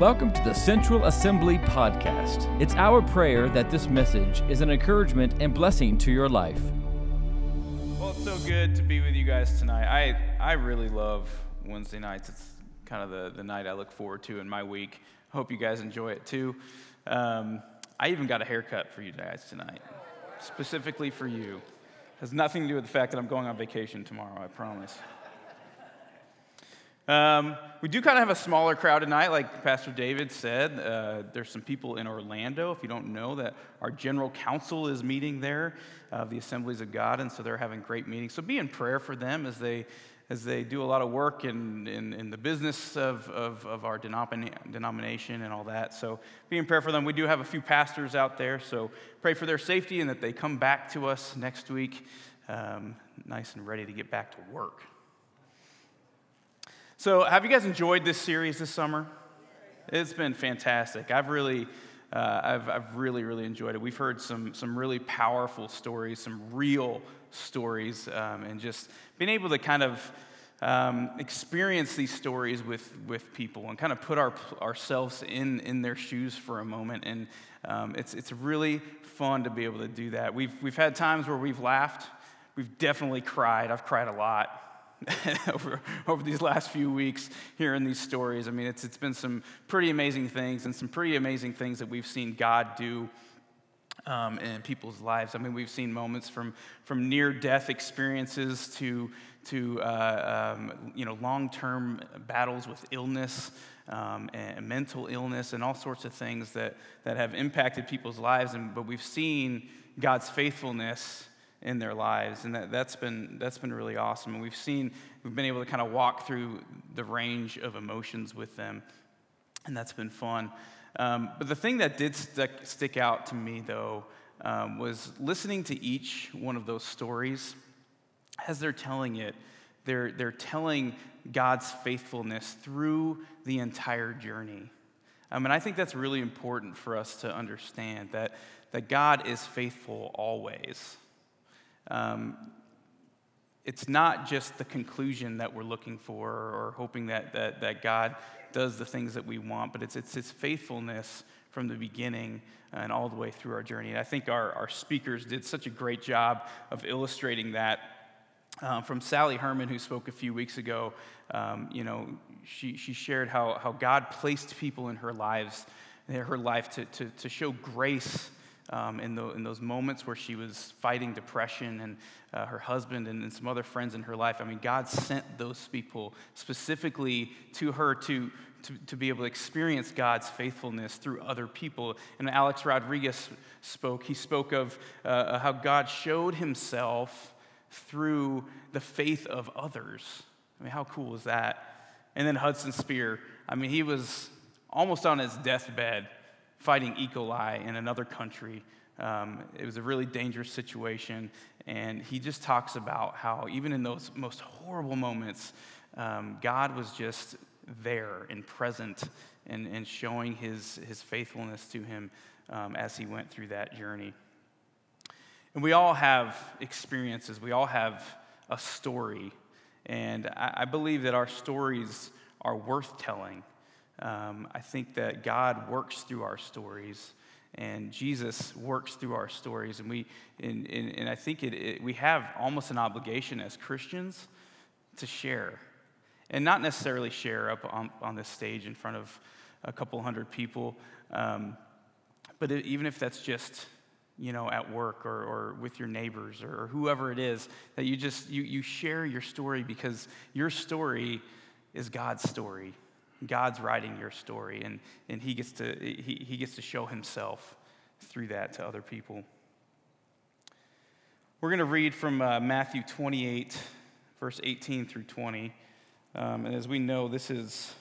Welcome to the Central Assembly Podcast. It's our prayer that this message is an encouragement and blessing to your life. Well, it's so good to be with you guys tonight. I really love Wednesday nights. It's kind of the night I look forward to in my week. I hope you guys enjoy it too. I even got a haircut for you guys tonight, specifically for you. It has nothing to do with the fact that I'm going on vacation tomorrow, I promise. We do kind of have a smaller crowd tonight, like Pastor David said. There's some people in Orlando, if you don't know, that our general council is meeting there, the Assemblies of God, and so they're having great meetings. So be in prayer for them as they do a lot of work in the business of our denomination and all that. So be in prayer for them. We do have a few pastors out there, so pray for their safety and that they come back to us next week nice and ready to get back to work. So have you guys enjoyed this series this summer? It's been fantastic. I've really enjoyed it. We've heard some really powerful stories, some real stories, and just being able to kind of experience these stories with people and kind of put ourselves in their shoes for a moment. And it's really fun to be able to do that. We've had times where we've laughed. We've definitely cried. I've cried a lot. over these last few weeks hearing these stories. I mean, it's been some pretty amazing things and some pretty amazing things that we've seen God do in people's lives. I mean, we've seen moments from near-death experiences to long-term battles with illness and mental illness and all sorts of things that have impacted people's lives. But we've seen God's faithfulness in their lives, and that's been really awesome. And we've been able to kind of walk through the range of emotions with them, and that's been fun. But the thing that did stick out to me, though, was listening to each one of those stories. As they're telling it, they're telling God's faithfulness through the entire journey. And I think that's really important for us to understand that God is faithful always. It's not just the conclusion that we're looking for or hoping that God does the things that we want, but it's His faithfulness from the beginning and all the way through our journey. And I think our speakers did such a great job of illustrating that. From Sally Herman, who spoke a few weeks ago, she shared how God placed people in her life to show grace. In those moments where she was fighting depression and her husband and some other friends in her life. I mean, God sent those people specifically to her to be able to experience God's faithfulness through other people. And Alex Rodriguez spoke of how God showed Himself through the faith of others. I mean, how cool is that? And then Hudson Spear, I mean, he was almost on his deathbed fighting E. coli in another country. It was a really dangerous situation, and he just talks about how even in those most horrible moments, God was just there and present and showing his faithfulness to him as he went through that journey. And we all have experiences. We all have a story, and I believe that our stories are worth telling. I think that God works through our stories, and Jesus works through our stories, and I think we have almost an obligation as Christians to share, and not necessarily share up on this stage in front of a couple hundred people, but even if that's just at work or with your neighbors or whoever it is, that you share your story, because your story is God's story. God's writing your story, and he gets to show Himself through that to other people. We're going to read from Matthew 28, verse 18 through 20. And as we know, this is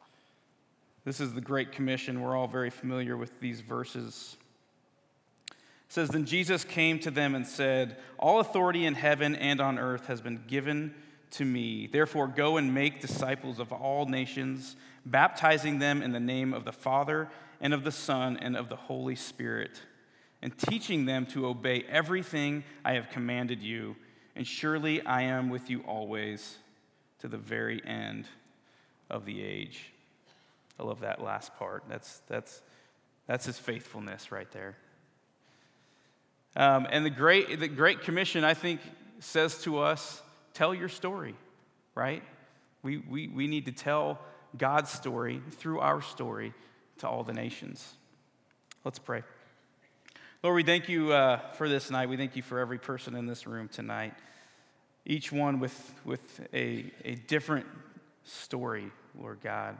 the Great Commission. We're all very familiar with these verses. It says, "Then Jesus came to them and said, 'All authority in heaven and on earth has been given to me. Therefore, go and make disciples of all nations, baptizing them in the name of the Father and of the Son and of the Holy Spirit, and teaching them to obey everything I have commanded you. And surely I am with you always to the very end of the age.'" I love that last part. That's his faithfulness right there. And the Great Commission, I think, says to us, tell your story, right? We need to tell God's story through our story to all the nations. Let's pray. Lord, we thank you for this night. We thank you for every person in this room tonight, each one with a different story, Lord God,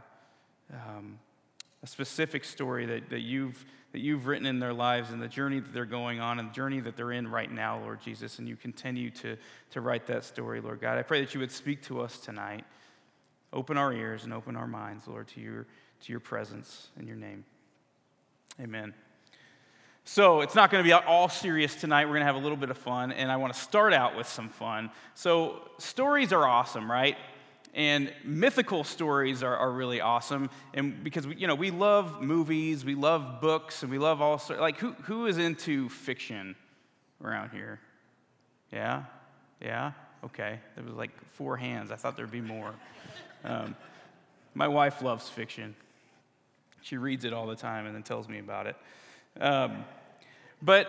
a specific story that you've written in their lives and the journey that they're going on and the journey that they're in right now, Lord Jesus, and you continue to write that story, Lord God. I pray that you would speak to us tonight. Open our ears and open our minds, Lord, to your presence in your name. Amen. So it's not going to be all serious tonight. We're going to have a little bit of fun, and I want to start out with some fun. So stories are awesome, right? And mythical stories are really awesome, and because we love movies, we love books, and we love all sorts. Like who is into fiction around here? Yeah, okay. There was like 4 hands. I thought there'd be more. My wife loves fiction. She reads it all the time and then tells me about it. But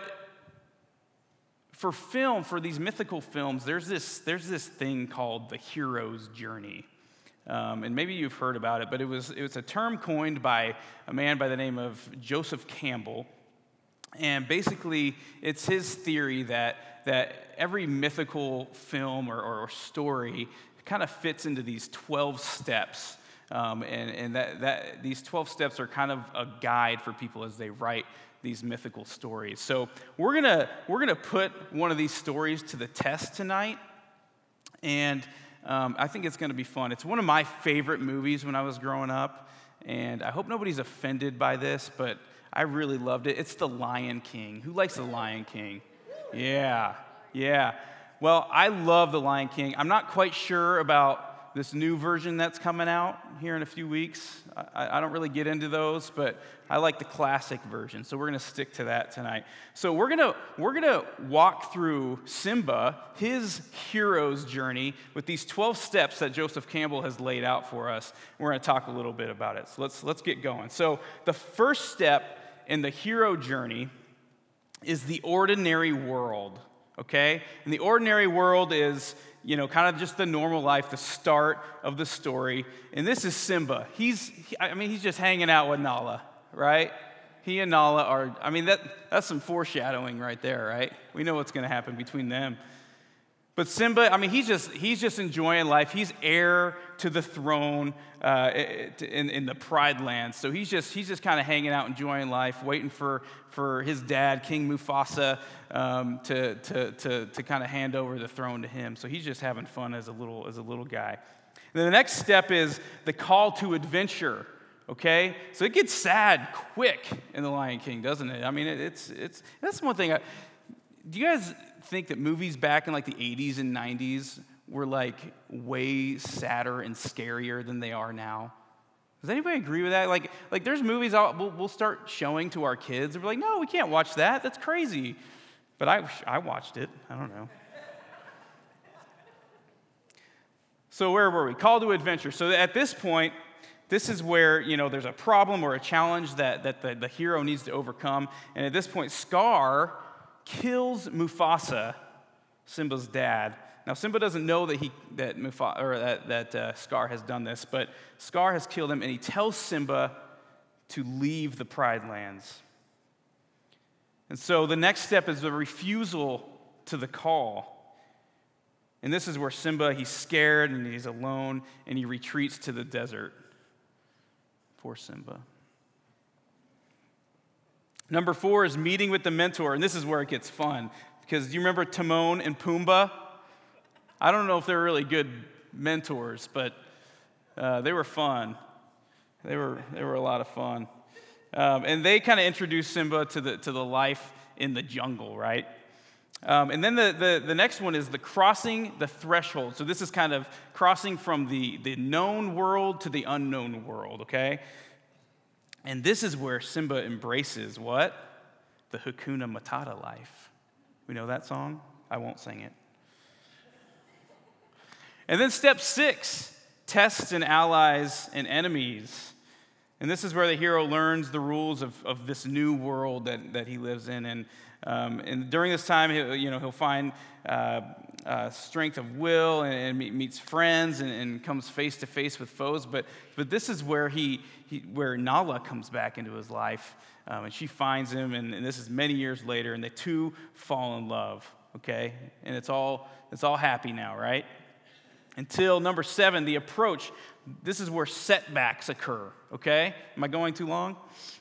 for these mythical films, there's this thing called the hero's journey. And maybe you've heard about it, but it was a term coined by a man by the name of Joseph Campbell. And basically, it's his theory that every mythical film or story kind of fits into these 12 steps. And that these 12 steps are kind of a guide for people as they write these mythical stories. So we're gonna put one of these stories to the test tonight, and I think it's gonna be fun. It's one of my favorite movies when I was growing up, and I hope nobody's offended by this, but I really loved it. It's The Lion King. Who likes The Lion King? Yeah. Well, I love The Lion King. I'm not quite sure about this new version that's coming out here in a few weeks. I don't really get into those, but I like the classic version, so we're going to stick to that tonight. So we're gonna walk through Simba, his hero's journey, with these 12 steps that Joseph Campbell has laid out for us. We're going to talk a little bit about it. So let's get going. So the first step in the hero journey is the ordinary world. Okay? And the ordinary world is, kind of just the normal life, the start of the story. And this is Simba. He's just hanging out with Nala, right? He and Nala are, that's some foreshadowing right there, right? We know what's going to happen between them. But Simba, he's just enjoying life. He's heir to the throne in the Pride Lands. So he's just kind of hanging out, enjoying life, waiting for his dad, King Mufasa, to kind of hand over the throne to him. So he's just having fun as a little guy. And then the next step is the call to adventure. Okay, so it gets sad quick in The Lion King, doesn't it? That's one thing. Do you guys think that movies back in like the 80s and 90s were like way sadder and scarier than they are now? Does anybody agree with that? Like there's movies we'll start showing to our kids, and we're like, no, we can't watch that. That's crazy. But I watched it. I don't know. So where were we? Call to adventure. So at this point, this is where, there's a problem or a challenge that the hero needs to overcome. And at this point, Scar kills Mufasa, Simba's dad. Now, Simba doesn't know that Scar has done this, but Scar has killed him, and he tells Simba to leave the Pride Lands. And so the next step is the refusal to the call. And this is where Simba, he's scared and he's alone, and he retreats to the desert. Poor Simba. Number 4 is meeting with the mentor, and this is where it gets fun, because do you remember Timon and Pumbaa? I don't know if they're really good mentors, but they were fun. They were a lot of fun, and they kind of introduced Simba to the life in the jungle, right? And then the next one is the crossing the threshold. So this is kind of crossing from the known world to the unknown world, okay? And this is where Simba embraces what? The Hakuna Matata life. We know that song? I won't sing it. And then step 6, tests and allies and enemies. And this is where the hero learns the rules of this new world that he lives in. And during this time, he'll find strength of will and meets friends and comes face to face with foes. But this is where where Nala comes back into his life, and she finds him. And this is many years later, and the two fall in love. Okay, and it's all happy now, right? Until number 7, the approach. This is where setbacks occur, okay? Am I going too long?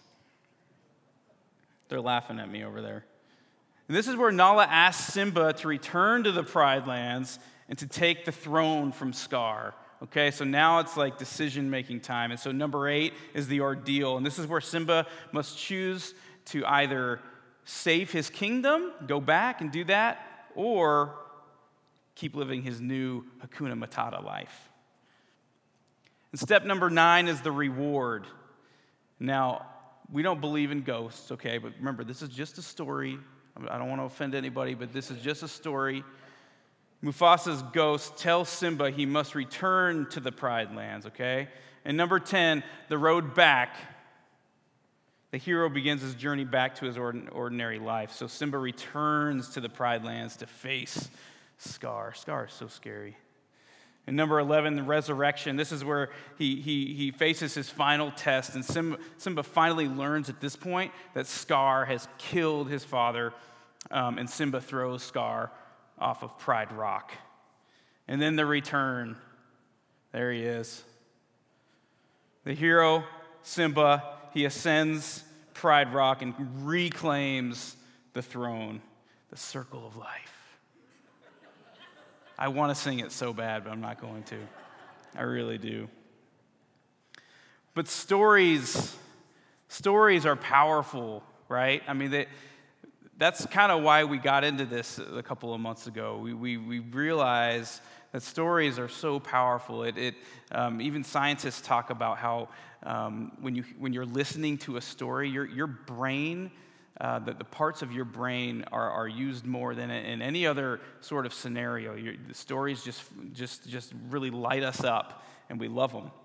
They're laughing at me over there. And this is where Nala asks Simba to return to the Pride Lands and to take the throne from Scar. Okay, so now it's like decision-making time. And so number 8 is the ordeal. And this is where Simba must choose to either save his kingdom, go back and do that, or keep living his new Hakuna Matata life. And step number 9 is the reward. Now, we don't believe in ghosts, okay? But remember, this is just a story. I don't want to offend anybody, but this is just a story. Mufasa's ghost tells Simba he must return to the Pride Lands, okay? And number 10, the road back. The hero begins his journey back to his ordinary life. So Simba returns to the Pride Lands to face Scar. Scar is so scary. And number 11, the resurrection. This is where he faces his final test. And Simba finally learns at this point that Scar has killed his father. And Simba throws Scar off of Pride Rock. And then the return. There he is. The hero, Simba, he ascends Pride Rock and reclaims the throne, the circle of life. I want to sing it so bad, but I'm not going to. I really do. But stories are powerful, right? I mean, that's kind of why we got into this a couple of months ago. We realize that stories are so powerful. Even scientists talk about how when you're listening to a story, your brain, the parts of your brain are used more than in any other sort of scenario. The stories just really light us up, and we love them.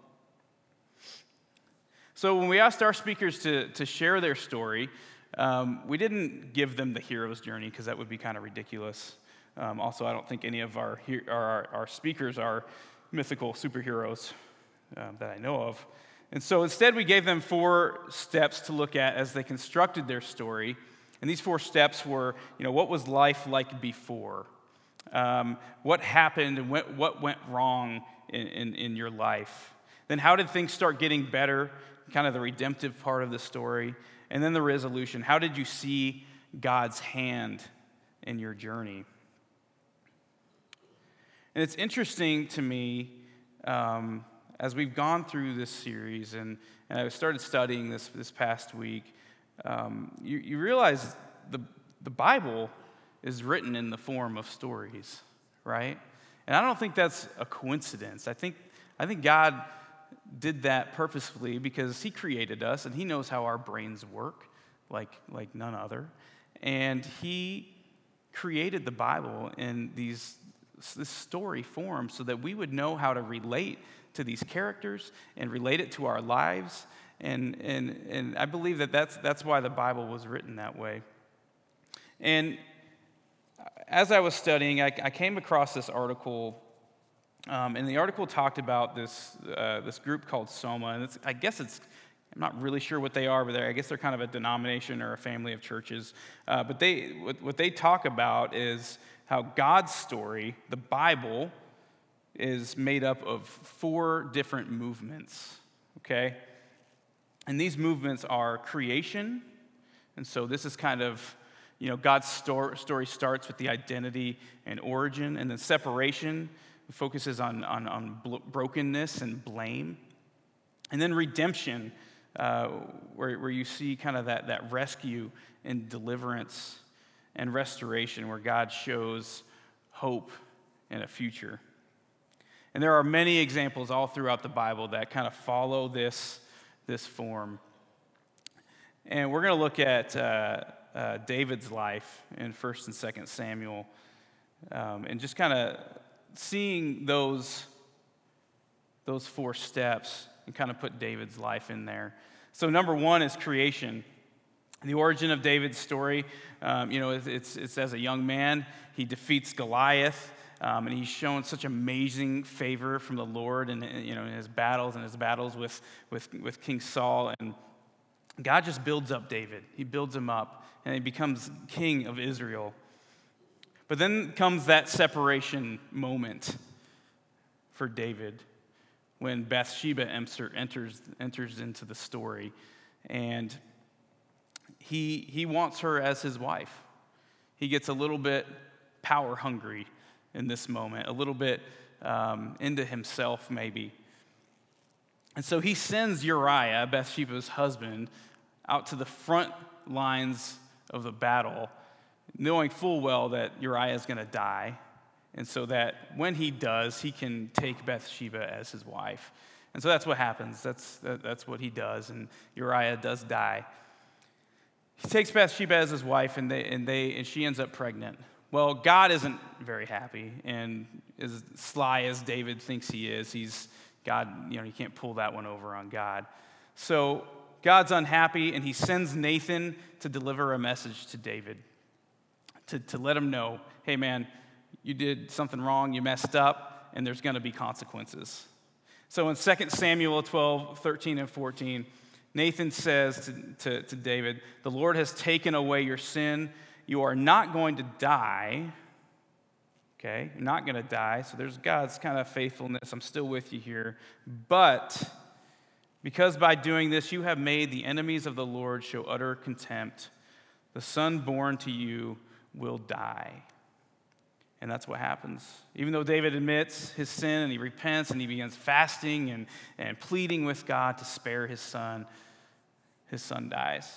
So when we asked our speakers to share their story, we didn't give them the hero's journey because that would be kind of ridiculous. Also, I don't think any of our speakers are mythical superheroes that I know of. And so instead, we gave them 4 steps to look at as they constructed their story. And these 4 steps were, what was life like before? What happened and what went wrong in your life? Then how did things start getting better? Kind of the redemptive part of the story. And then the resolution. How did you see God's hand in your journey? And it's interesting to me, as we've gone through this series, and I started studying this past week, you realize the Bible is written in the form of stories, right? And I don't think that's a coincidence. I think God did that purposefully because He created us, and He knows how our brains work, like none other. And He created the Bible in this story form so that we would know how to relate to these characters and relate it to our lives. And I believe that's why the Bible was written that way. And as I was studying, I came across this article, and the article talked about this group called Soma. And I'm not really sure what they are, but I guess they're kind of a denomination or a family of churches. But what they talk about is how God's story, the Bible, is made up of 4 different movements, okay? And these movements are creation, and so this is kind of, God's story starts with the identity and origin, and then separation focuses on brokenness and blame. And then redemption, where you see kind of that rescue and deliverance and restoration, where God shows hope and a future. And there are many examples all throughout the Bible that kind of follow this form. And we're going to look at David's life in 1 and 2 Samuel, and just kind of seeing those 4 steps, and kind of put David's life in there. So number one is creation. The origin of David's story, it's as a young man, he defeats Goliath, and he's shown such amazing favor from the Lord in his battles with King Saul. And God just builds up David. He builds him up, and he becomes king of Israel. But then comes that separation moment for David when Bathsheba enters into the story, and he wants her as his wife. He gets a little bit power hungry in this moment, a little bit into himself maybe. And so he sends Uriah, Bathsheba's husband, out to the front lines of the battle, knowing full well that Uriah is going to die, and so that when he does, he can take Bathsheba as his wife. And so that's what happens. That's what he does, and Uriah does die. He takes Bathsheba as his wife, and she ends up pregnant. Well, God isn't very happy, and as sly as David thinks he is, you can't pull that one over on God. So God's unhappy, and he sends Nathan to deliver a message to David, to let him know, hey man, you did something wrong, you messed up, and there's going to be consequences. So in 2 Samuel 12, 13, and 14, Nathan says to David, the Lord has taken away your sin. You are not going to die. Okay, you're not going to die. So there's God's kind of faithfulness. I'm still with you here. But because by doing this you have made the enemies of the Lord show utter contempt, the son born to you will die. And that's what happens. Even though David admits his sin and he repents and he begins fasting and pleading with God to spare his son dies.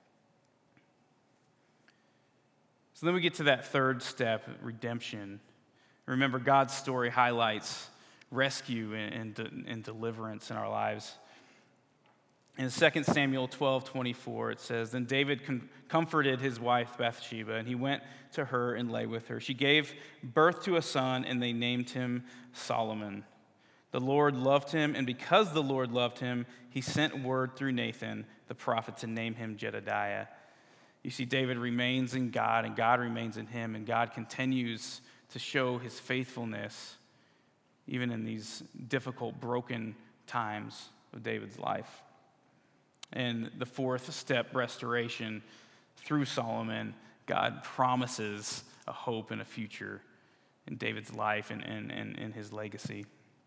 So then we get to that third step, redemption. Remember, God's story highlights rescue and deliverance in our lives. In 2 Samuel 12:24, it says, then David comforted his wife Bathsheba, and he went to her and lay with her. She gave birth to a son, and they named him Solomon. The Lord loved him, and because the Lord loved him, he sent word through Nathan, the prophet, to name him Jedediah. You see, David remains in God, and God remains in him, and God continues to show his faithfulness even in these difficult, broken times of David's life. And the fourth step, restoration, through Solomon, God promises a hope and a future in David's life and in his legacy.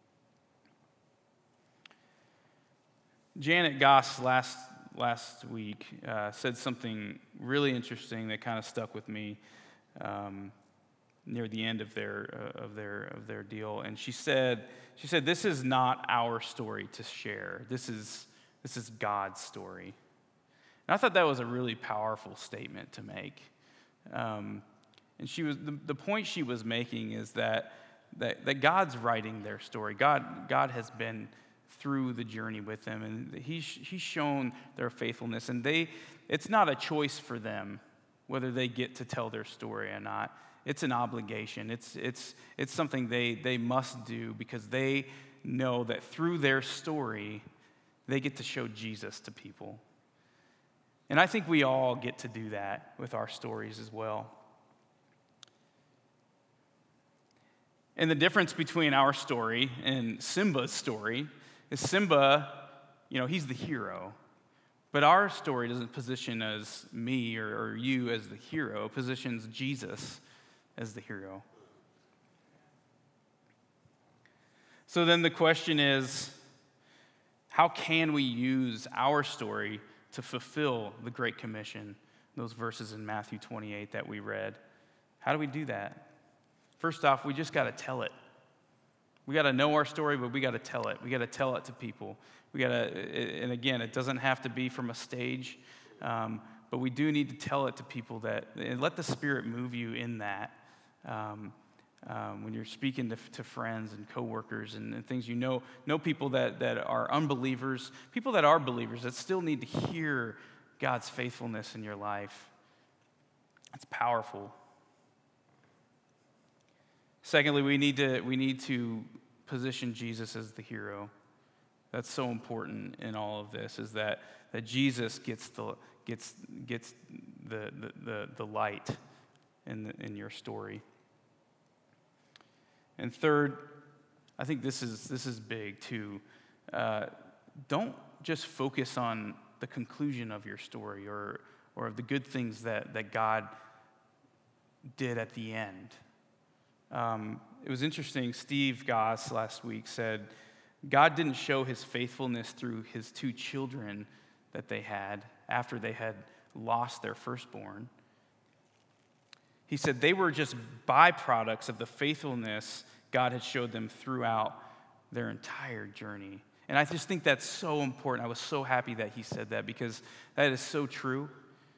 Janet Goss last week said something really interesting that kind of stuck with me near the end of their deal, and she said this is not our story to share. This is God's story. And I thought that was a really powerful statement to make. And the point she was making is that God's writing their story. God has been through the journey with them, and he's shown their faithfulness. And it's not a choice for them whether they get to tell their story or not. It's an obligation. It's something they must do because they know that through their story, they get to show Jesus to people. And I think we all get to do that with our stories as well. And the difference between our story and Simba's story is Simba, he's the hero. But our story doesn't position as me or you as the hero. It positions Jesus as the hero. So then the question is, how can we use our story to fulfill the Great Commission, those verses in Matthew 28 that we read? How do we do that? First off, we just got to tell it. We got to know our story, but we got to tell it. We got to tell it to people. And again, it doesn't have to be from a stage, but we do need to tell it to people and let the Spirit move you in that. When you're speaking to friends and coworkers and things, know people that are unbelievers, people that are believers that still need to hear God's faithfulness in your life. It's powerful. Secondly, we need to position Jesus as the hero. That's so important in all of this, is that Jesus gets the light in your story. And third, I think this is big too. Don't just focus on the conclusion of your story or the good things that God did at the end. It was interesting. Steve Goss last week said, God didn't show his faithfulness through his 2 children that they had after they had lost their firstborn. He said they were just byproducts of the faithfulness God had showed them throughout their entire journey. And I just think that's so important. I was so happy that he said that, because that is so true.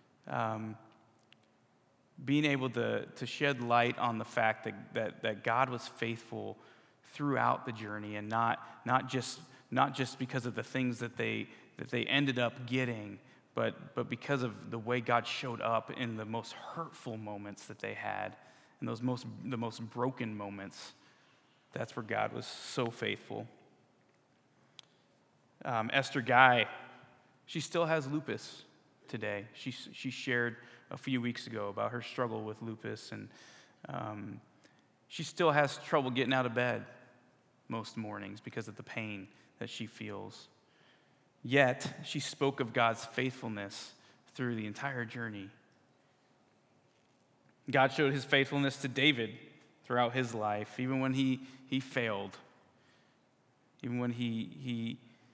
Being able to shed light on the fact that God was faithful throughout the journey, and not just because of the things that they ended up getting, but because of the way God showed up in the most hurtful moments that they had, and the most broken moments. That's where God was so faithful. Esther Guy, she still has lupus today. She shared a few weeks ago about her struggle with lupus, and she still has trouble getting out of bed most mornings because of the pain that she feels. Yet, she spoke of God's faithfulness through the entire journey. God showed his faithfulness to David throughout his life, even when he failed, even when he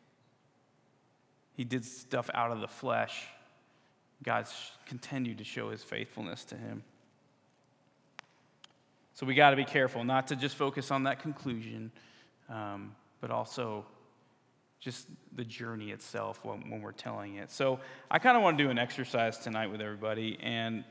did stuff out of the flesh. God continued to show his faithfulness to him. So we got to be careful not to just focus on that conclusion, but also just the journey itself when we're telling it. So I kind of want to do an exercise tonight with everybody. And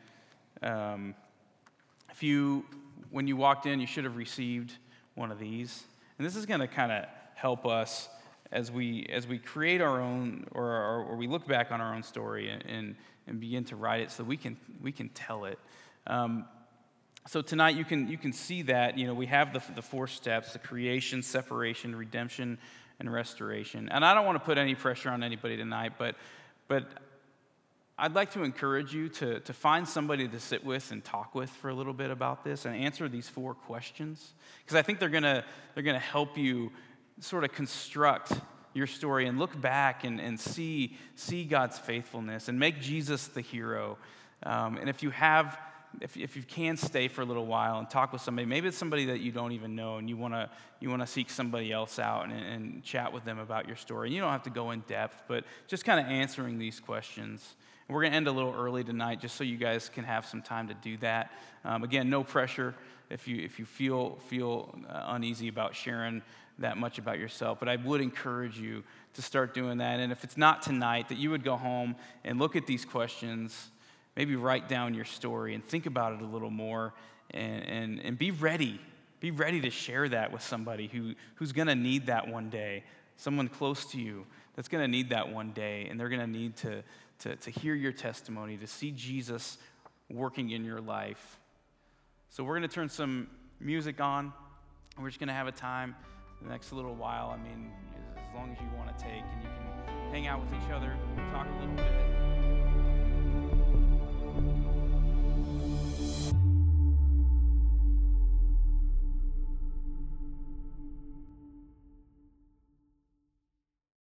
when you walked in, you should have received one of these. And this is going to kind of help us as we create our own, or we look back on our own story and begin to write it so we can tell it. So tonight you can see that, we have the 4 steps: the creation, separation, redemption, and restoration. And I don't want to put any pressure on anybody tonight, but I'd like to encourage you to find somebody to sit with and talk with for a little bit about this and answer these 4 questions, because I think they're gonna help you sort of construct your story and look back and see God's faithfulness and make Jesus the hero. And if you can stay for a little while and talk with somebody, maybe it's somebody that you don't even know, and you want to seek somebody else out and chat with them about your story. And you don't have to go in depth, but just kind of answering these questions. And we're going to end a little early tonight, just so you guys can have some time to do that. Again, no pressure if you feel uneasy about sharing that much about yourself, but I would encourage you to start doing that. And if it's not tonight, that you would go home and look at these questions. Maybe write down your story and think about it a little more, and be ready. Be ready to share that with somebody who's going to need that one day, someone close to you that's going to need that one day, and they're going to need to hear your testimony, to see Jesus working in your life. So we're going to turn some music on, and we're just going to have a time the next little while. As long as you want to take, and you can hang out with each other, talk a little bit.